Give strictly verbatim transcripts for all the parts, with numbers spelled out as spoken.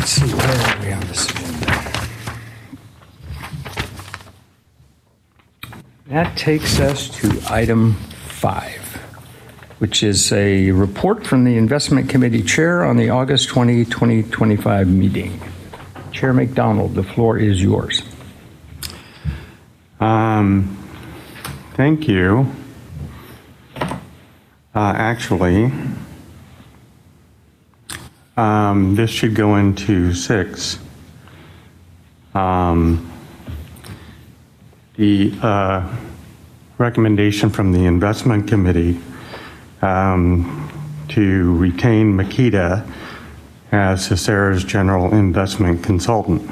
let's see, where are we on this agenda? That takes us to item five, which is a report from the Investment Committee Chair on the August twentieth, twenty twenty-five meeting. Chair McDonald, the floor is yours. Um, thank you. Uh, actually, um, this should go into six. Um, the uh, recommendation from the Investment Committee um, to retain Makita as Hacera's General Investment Consultant.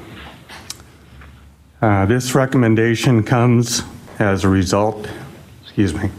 Uh, this recommendation comes as a result, excuse me,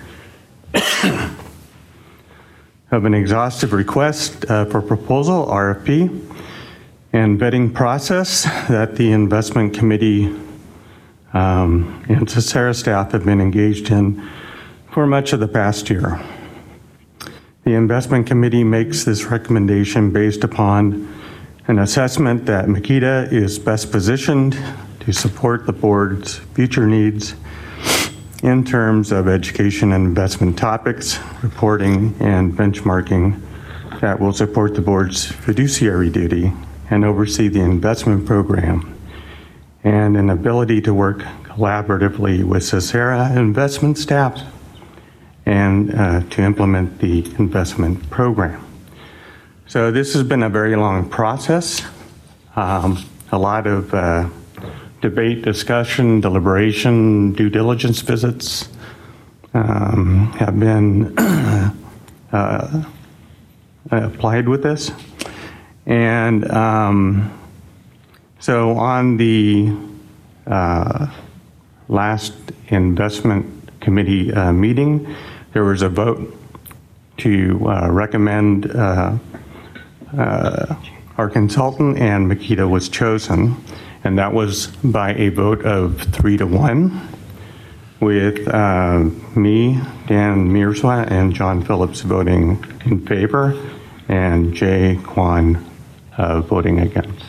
of an exhaustive request uh, for proposal, R F P, and vetting process that the Investment Committee um, and Hacera staff have been engaged in for much of the past year. The Investment Committee makes this recommendation based upon an assessment that Makita is best positioned to support the board's future needs in terms of education and investment topics, reporting, and benchmarking that will support the board's fiduciary duty and oversee the investment program, and an ability to work collaboratively with Hacera investment staff and uh, to implement the investment program. So this has been a very long process, um, a lot of uh, debate, discussion, deliberation, due diligence visits um, have been uh, applied with this. And um, so on the uh, last investment committee uh, meeting, there was a vote to uh, recommend uh, uh, our consultant, and Makita was chosen. And that was by a vote of three to one, with uh, me, Dan Mirzwa, and John Phillips voting in favor, and Jay Kwan uh, voting against.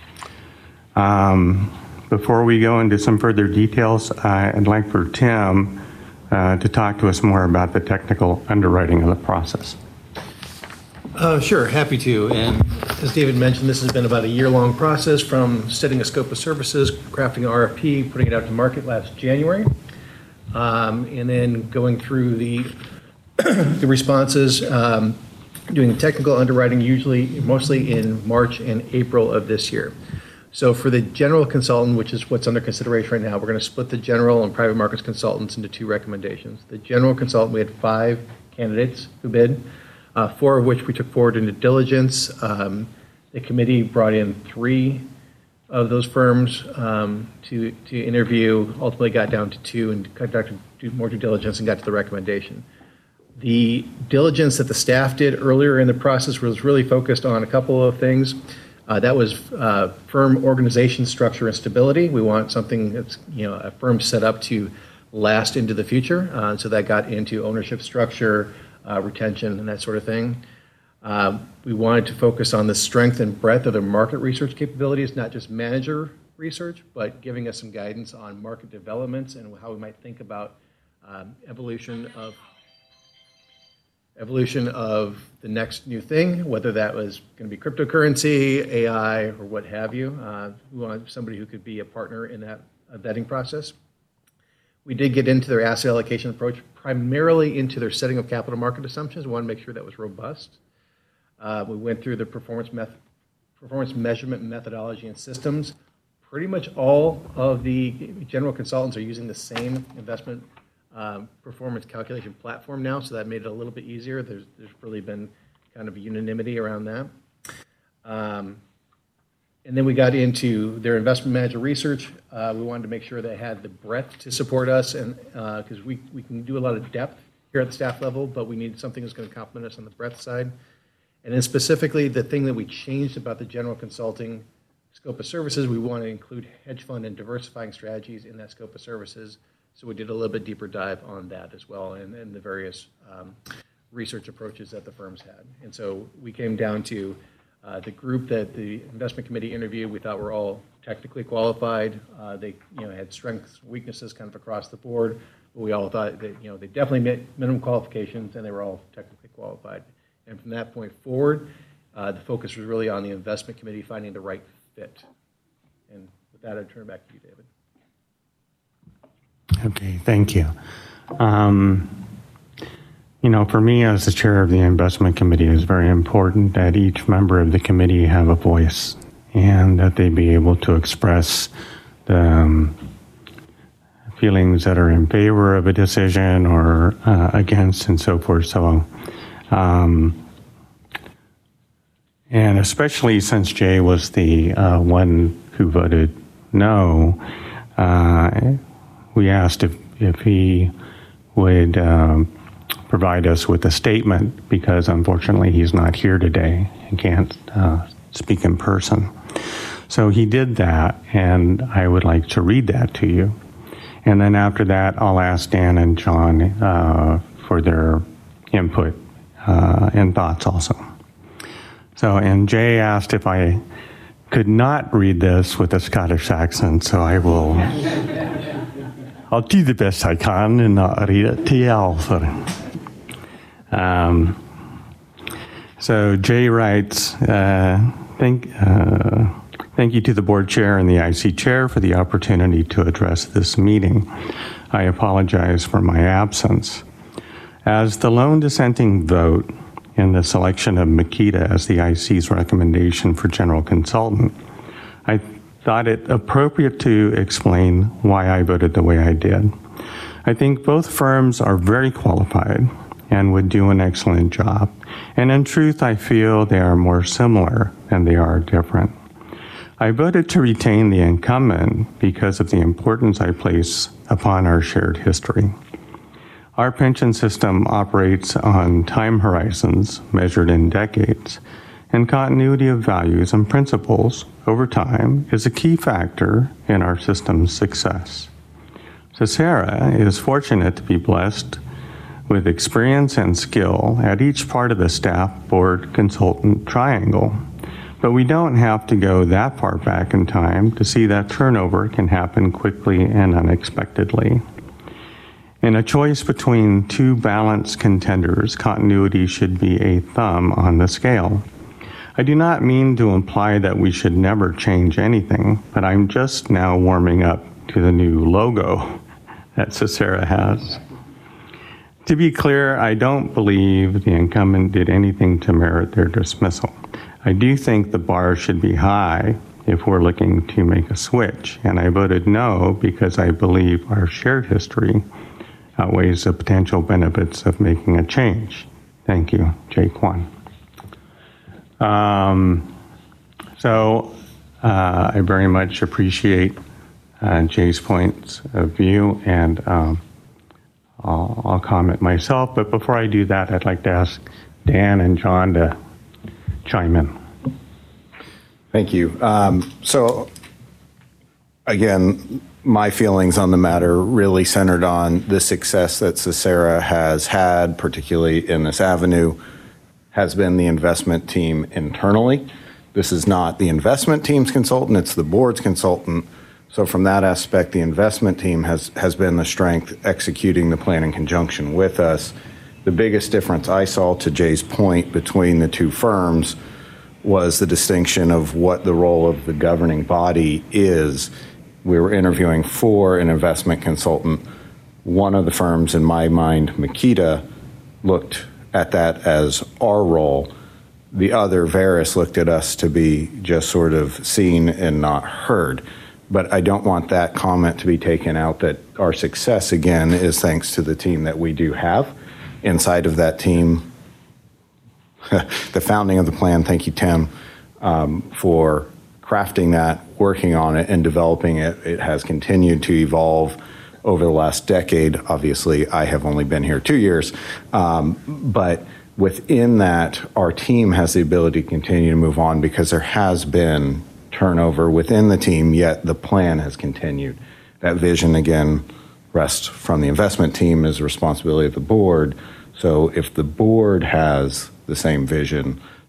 Um, before we go into some further details, I'd like for Tim uh, to talk to us more about the technical underwriting of the process. Uh, sure, happy to. And as David mentioned, this has been about a year-long process from setting a scope of services, crafting an R F P, putting it out to market last January, um, and then going through the the responses, um, doing technical underwriting usually mostly in March and April of this year. So for the general consultant, which is what's under consideration right now, we're going to split the general and private markets consultants into two recommendations. The general consultant, we had five candidates who bid. Uh, four of which we took forward into diligence. Um, the committee brought in three of those firms um, to, to interview, ultimately got down to two and conducted more due diligence and got to the recommendation. The diligence that the staff did earlier in the process was really focused on a couple of things. Uh, that was uh, firm organization structure and stability. We want something that's, you know, a firm set up to last into the future. Uh, so that got into ownership structure, Uh, retention, and that sort of thing. Uh, we wanted to focus on the strength and breadth of their market research capabilities, not just manager research, but giving us some guidance on market developments and how we might think about um, evolution of evolution of the next new thing, whether that was going to be cryptocurrency, A I, or what have you. Uh, we wanted somebody who could be a partner in that uh, vetting process. We did get into their asset allocation approach, primarily into their setting of capital market assumptions. We wanted to make sure that was robust. Uh, we went through the performance, meth performance measurement methodology and systems. Pretty much all of the general consultants are using the same investment um, performance calculation platform now, so that made it a little bit easier. There's, there's really been kind of unanimity around that. Um, And then we got into their investment manager research. Uh, we wanted to make sure they had the breadth to support us, and because uh, we, we can do a lot of depth here at the staff level, but we need something that's going to complement us on the breadth side. And then specifically, the thing that we changed about the general consulting scope of services, we want to include hedge fund and diversifying strategies in that scope of services. So we did a little bit deeper dive on that as well, and, and the various um, research approaches that the firms had. And so we came down to Uh, the group that the investment committee interviewed, we thought were all technically qualified. Uh, they, you know, had strengths, weaknesses kind of across the board. But we all thought that, you know, they definitely met minimum qualifications, and they were all technically qualified. And from that point forward, uh, the focus was really on the investment committee finding the right fit. And with that, I'd turn it back to you, David. Okay, thank you. Um, you know, for me as the chair of the investment committee, it's very important that each member of the committee have a voice and that they be able to express the um, feelings that are in favor of a decision or uh, against and so forth. So, um, and especially since Jay was the uh, one who voted no, uh, we asked if, if he would um, provide us with a statement, because unfortunately he's not here today and can't uh, speak in person. So he did that, and I would like to read that to you. And then after that, I'll ask Dan and John uh, for their input uh, and thoughts also. So, and Jay asked if I could not read this with a Scottish accent, so I will, I'll do the best I can and not read it to you, Alfred. Um, so Jay writes, uh, thank, uh, thank you to the board chair and the I C chair for the opportunity to address this meeting. I apologize for my absence. As the lone dissenting vote in the selection of Makita as the I C's recommendation for general consultant, I thought it appropriate to explain why I voted the way I did. I think both firms are very qualified and would do an excellent job. And in truth, I feel they are more similar than they are different. I voted to retain the incumbent because of the importance I place upon our shared history. Our pension system operates on time horizons measured in decades, and continuity of values and principles over time is a key factor in our system's success. Socera is fortunate to be blessed with experience and skill at each part of the staff board consultant triangle. But we don't have to go that far back in time to see that turnover can happen quickly and unexpectedly. In a choice between two balanced contenders, continuity should be a thumb on the scale. I do not mean to imply that we should never change anything, but I'm just now warming up to the new logo that Socera has. To be clear, I don't believe the incumbent did anything to merit their dismissal. I do think the bar should be high if we're looking to make a switch, and I voted no because I believe our shared history outweighs the potential benefits of making a change. Thank you, Jay Kwan. Um, so uh, I very much appreciate uh, Jay's points of view, and um, I'll, I'll comment myself. But before I do that, I'd like to ask Dan and John to chime in. Thank you. Um, so, again, my feelings on the matter really centered on the success that Socera has had, particularly in this avenue, has been the investment team internally. This is not the investment team's consultant, it's the board's consultant. So from that aspect, the investment team has, has been the strength executing the plan in conjunction with us. The biggest difference I saw, to Jay's point, between the two firms was the distinction of what the role of the governing body is. We were interviewing for an investment consultant. One of the firms, in my mind, Makita, looked at that as our role. The other, Veris, looked at us to be just sort of seen and not heard. But I don't want that comment to be taken out that our success, again, is thanks to the team that we do have. Inside of that team, the founding of the plan, thank you, Tim, um, for crafting that, working on it, and developing it. It has continued to evolve over the last decade. Obviously, I have only been here two years. Um, but within that, our team has the ability to continue to move on because there has been turnover within the team, yet the plan has continued. That vision, again, rests from the investment team, is the responsibility of the board. So if the board has the same vision,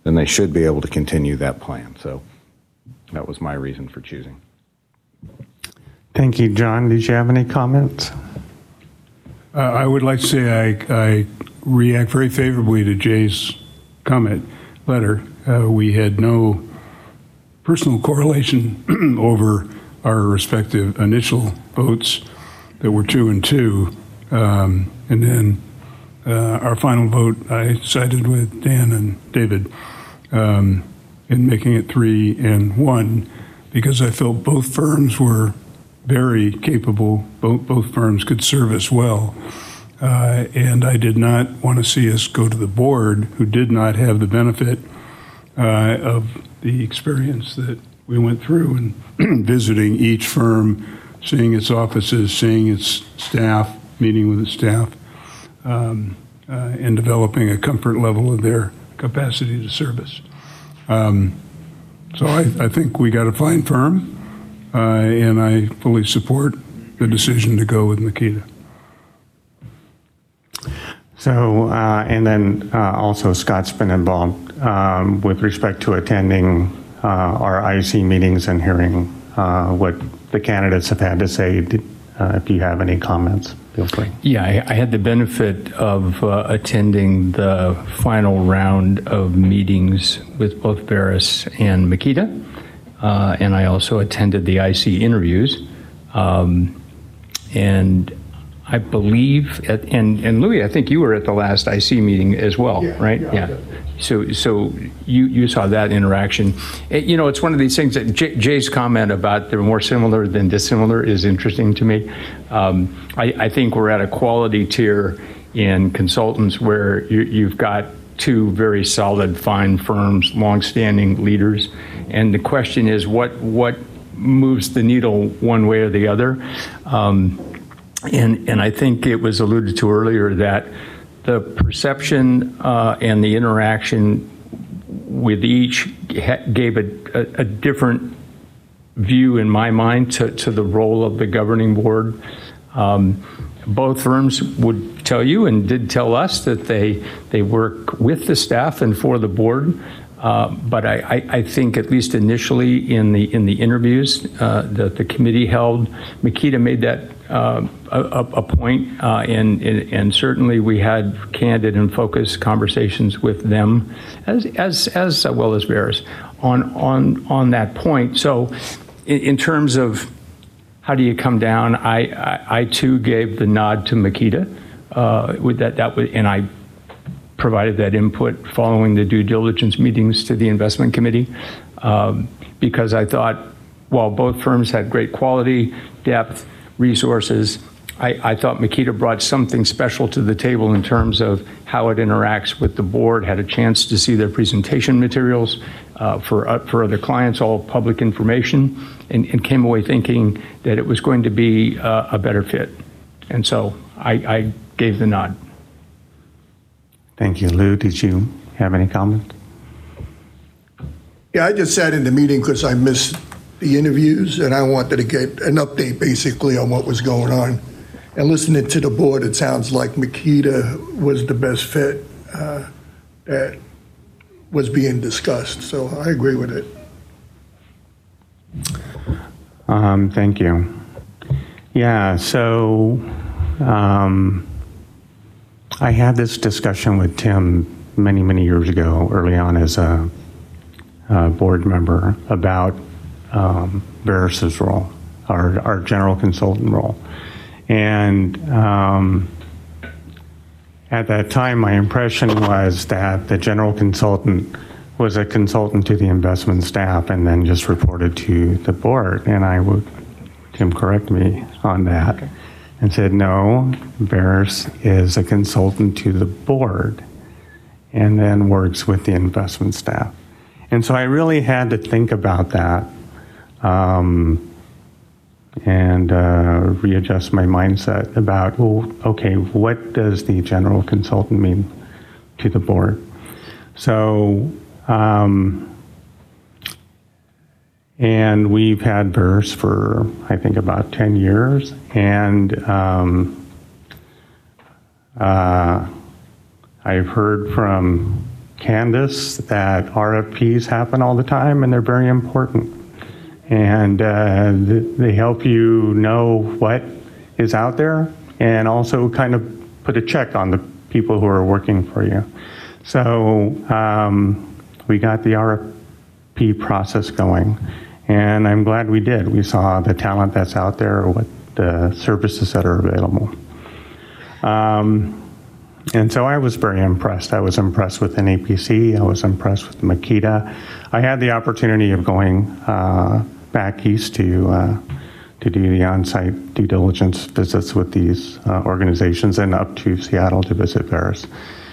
then they should be able to continue that plan. So that was my reason for choosing. Thank you, John. Did you have any comments? Uh, I would like to say I, I react very favorably to Jay's comment letter. Uh, we had no personal correlation over our respective initial votes that were two and two. Um, and then uh, our final vote, I sided with Dan and David um, in making it three and one because I felt both firms were very capable. Both, both firms could service well. Uh, and I did not want to see us go to the board who did not have the benefit uh, of the experience that we went through and visiting each firm, seeing its offices, seeing its staff, meeting with the staff, um, uh, and developing a comfort level of their capacity to service. Um, so I, I think we got a fine firm, uh, and I fully support the decision to go with Makita. So, uh, and then uh, also Scott's been involved um, with respect to attending uh, our I C meetings and hearing uh, what the candidates have had to say. Did, uh, if you have any comments, feel free. Yeah, I, I had the benefit of uh, attending the final round of meetings with both Veris and Makita, uh, and I also attended the I C interviews. Um, and I believe, at, and, and Louis, I think you were at the last I C meeting as well, yeah, right? Yeah. yeah. So, so you, you saw that interaction. It, you know, it's one of these things that J, Jay's comment about they're more similar than dissimilar is interesting to me. Um, I, I think we're at a quality tier in consultants where you, you've got two very solid, fine firms, longstanding leaders, and the question is what what moves the needle one way or the other. Um, And, and I think it was alluded to earlier that the perception uh, and the interaction with each ha- gave a, a, a different view in my mind to, to the role of the governing board. Um, both firms would tell you and did tell us that they they work with the staff and for the board. Uh, but I, I, I think at least initially in the in the interviews uh, that the committee held, Makita made that uh, a, a point, uh, and, and certainly we had candid and focused conversations with them, as as as well as Veris, on on on that point. So, in, in terms of how do you come down, I I, I too gave the nod to Makita uh, with that that was, and I provided that input following the due diligence meetings to the investment committee, um, because I thought while both firms had great quality, depth, resources, I, I thought Makita brought something special to the table in terms of how it interacts with the board, had a chance to see their presentation materials uh, for, uh, for other clients, all public information, and, and came away thinking that it was going to be uh, a better fit. And so I, I gave the nod. Thank you. Lou, did you have any comments? Yeah, I just sat in the meeting because I missed the interviews and I wanted to get an update basically on what was going on. And listening to the board, it sounds like Makita was the best fit uh, that was being discussed. So I agree with it. Um, thank you. Yeah, so um, I had this discussion with Tim many, many years ago, early on as a, a board member, about um, Veris's role, our, our general consultant role. And um, at that time, my impression was that the general consultant was a consultant to the investment staff and then just reported to the board. And I would, Tim, correct me on that, okay, and said, no, Veris is a consultant to the board and then works with the investment staff. And so I really had to think about that um, and uh, readjust my mindset about, well, okay, what does the general consultant mean to the board? So, um, and we've had Veris for, I think, about ten years. And um, uh, I've heard from Candace, that R F Ps happen all the time and they're very important. And uh, th- they help you know what is out there and also kind of put a check on the people who are working for you. So um, we got the R F P process going, and I'm glad we did. We saw the talent that's out there, what the services that are available. Um, and so I was very impressed. I was impressed with N A P C. I was impressed with Makita. I had the opportunity of going uh, back east to uh, to do the on-site due diligence visits with these uh, organizations and up to Seattle to visit Veris.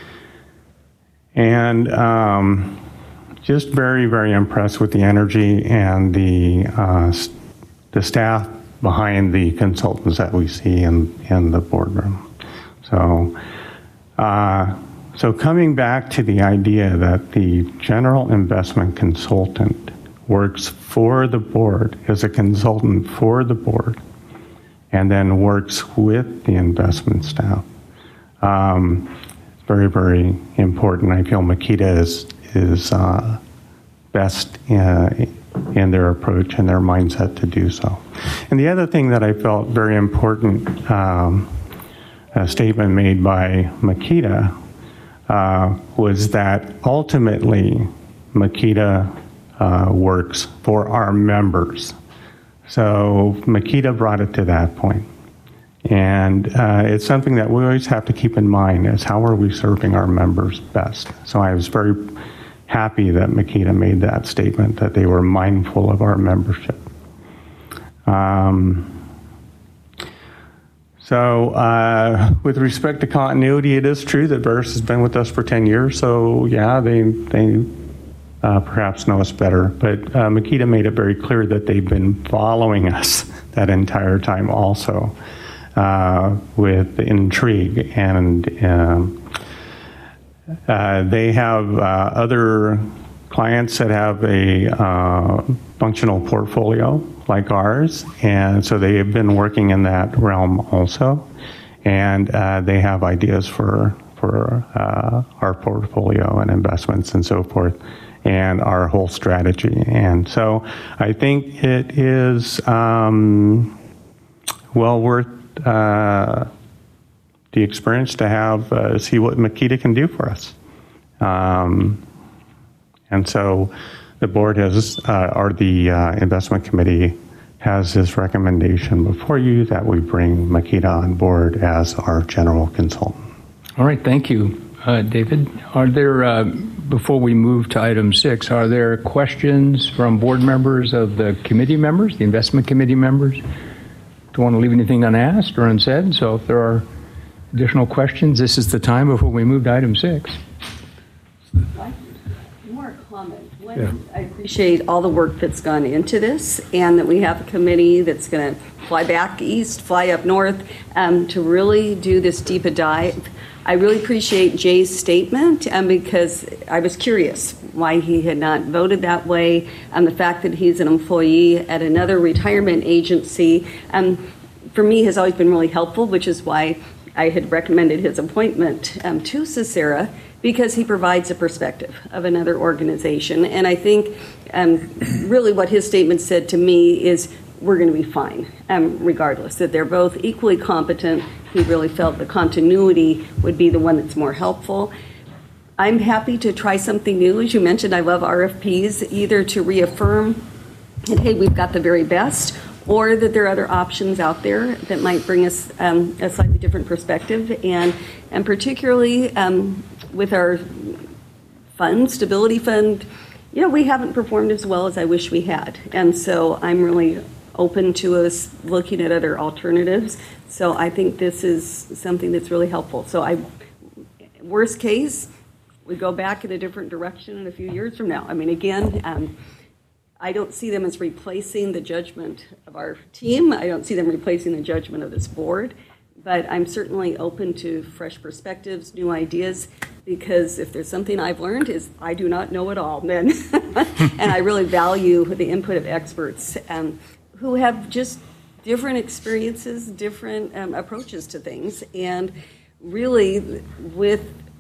And um, just very, very impressed with the energy and the uh, the staff behind the consultants that we see in, in the boardroom. So, uh, so coming back to the idea that the general investment consultant works for the board, as a consultant for the board, and then works with the investment staff. Um, it's very, very important. I feel Makita is, is uh, best in, in their approach and their mindset to do so. And the other thing that I felt very important, um, a statement made by Makita, uh, was that ultimately Makita uh, works for our members. So Makita brought it to that point. And uh, it's something that we always have to keep in mind, is how are we serving our members best? So I was very happy that Makita made that statement, that they were mindful of our membership. Um, so uh, with respect to continuity, it is true that Veris has been with us for ten years, so yeah, they, they uh, perhaps know us better. But uh, Makita made it very clear that they've been following us that entire time also, uh, with intrigue. And um, uh, they have uh, other clients that have a uh, functional portfolio like ours, and so they have been working in that realm also, and uh, they have ideas for for uh, our portfolio and investments and so forth, and our whole strategy. And so I think it is um, well worth uh, the experience to have uh, see what Makita can do for us. Um, and so the board has, uh, or the uh, investment committee has this recommendation before you that we bring Makita on board as our general consultant. All right, thank you, uh, David. Are there, uh, before we move to item six, are there questions from board members of the committee members, the investment committee members? Don't want to leave anything unasked or unsaid, so if there are additional questions, this is the time before we move to item six. More comment. One, yeah. I appreciate all the work that's gone into this, and that we have a committee that's going to fly back east, fly up north, um, to really do this deep a dive. I really appreciate Jay's statement, um, because I was curious why he had not voted that way, and the fact that he's an employee at another retirement agency, um, for me has always been really helpful, which is why I had recommended his appointment um, to Sisera, because he provides a perspective of another organization. And I think um, really what his statement said to me is we're going to be fine, um, regardless, that they're both equally competent. He really felt the continuity would be the one that's more helpful. I'm happy to try something new. As you mentioned, I love R F Ps, either to reaffirm that, hey, we've got the very best, or that there are other options out there that might bring us um, a slightly different perspective. And, and particularly um, with our fund, Stability Fund, you know, we haven't performed as well as I wish we had. And so I'm really open to us looking at other alternatives. So I think this is something that's really helpful. So I, worst case, we go back in a different direction in a few years from now. I mean, again, um, I don't see them as replacing the judgment of our team. I don't see them replacing the judgment of this board. But I'm certainly open to fresh perspectives, new ideas, because if there's something I've learned is I do not know it all, men. And I really value the input of experts um, who have just different experiences, different um, approaches to things. And really, with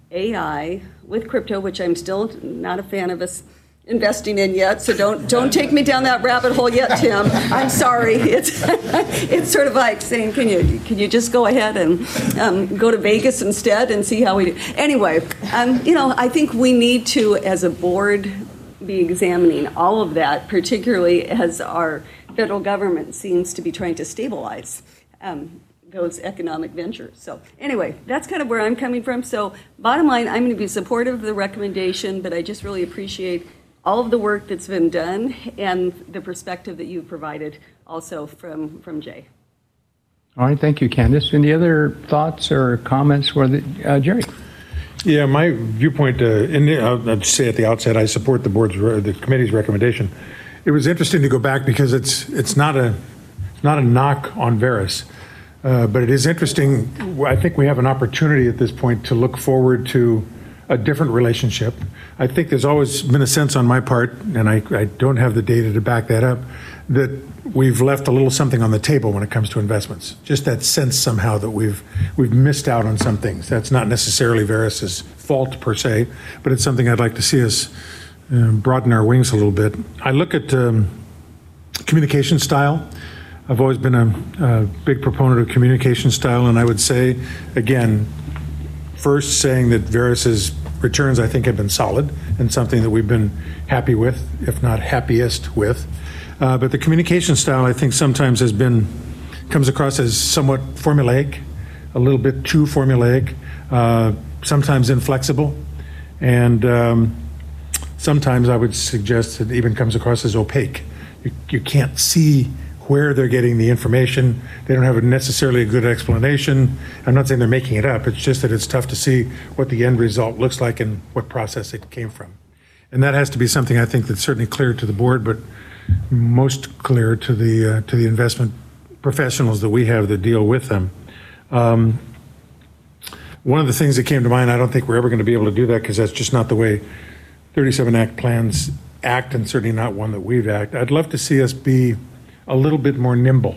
A I with crypto, which I'm still not a fan of us investing in yet, so don't don't take me down that rabbit hole yet, Tim. I'm sorry. It's it's sort of like saying, can you can you just go ahead and um, go to Vegas instead and see how we do? Anyway, um, you know, I think we need to, as a board, be examining all of that, particularly as our federal government seems to be trying to stabilize um, those economic ventures. So anyway, that's kind of where I'm coming from. So bottom line, I'm going to be supportive of the recommendation, but I just really appreciate all of the work that's been done and the perspective that you've provided also from, from Jay. All right, thank you, Candace. Any other thoughts or comments for the, uh, Jerry? Yeah, my viewpoint, uh, in the, I'll, I'll say at the outset, I support the board's, the committee's recommendation. It was interesting to go back because it's it's not a it's not a knock on Verus, uh, but it is interesting. I think we have an opportunity at this point to look forward to a different relationship. I think there's always been a sense on my part, and I, I don't have the data to back that up, that we've left a little something on the table when it comes to investments. Just that sense somehow that we've we've missed out on some things. That's not necessarily Verus's fault per se, but it's something I'd like to see us uh, broaden our wings a little bit. I look at um, communication style. I've always been a, a big proponent of communication style, and I would say, again, first saying that Verus's returns, I think, have been solid and something that we've been happy with, if not happiest with. Uh, but the communication style, I think, sometimes has been, comes across as somewhat formulaic, a little bit too formulaic, uh, sometimes inflexible, and um, sometimes I would suggest it even comes across as opaque. You, you can't see where they're getting the information. They don't have a necessarily a good explanation. I'm not saying they're making it up. It's just that it's tough to see what the end result looks like and what process it came from. And that has to be something I think that's certainly clear to the board, but most clear to the uh, to the investment professionals that we have that deal with them. Um, one of the things that came to mind, I don't think we're ever going to be able to do that because that's just not the way thirty-seven Act plans act, and certainly not one that we've acted. I'd love to see us be a little bit more nimble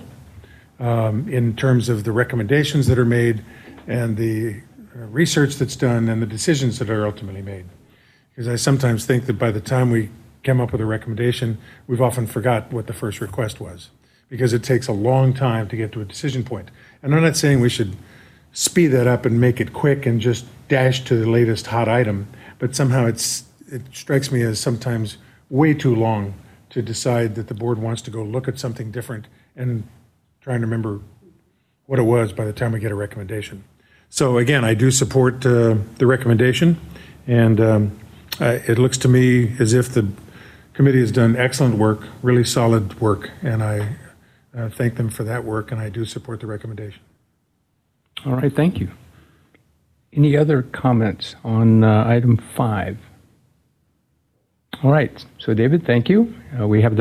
um, in terms of the recommendations that are made and the research that's done and the decisions that are ultimately made. Because I sometimes think that by the time we come up with a recommendation, we've often forgot what the first request was, because it takes a long time to get to a decision point. And I'm not saying we should speed that up and make it quick and just dash to the latest hot item, but somehow it's it strikes me as sometimes way too long to decide that the board wants to go look at something different and trying to remember what it was by the time we get a recommendation. So again, I do support uh, the recommendation, and um, uh, it looks to me as if the committee has done excellent work, really solid work, and I uh, thank them for that work, and I do support the recommendation. All right, thank you. Any other comments on uh, item five? All right, so David, thank you. Uh, we have the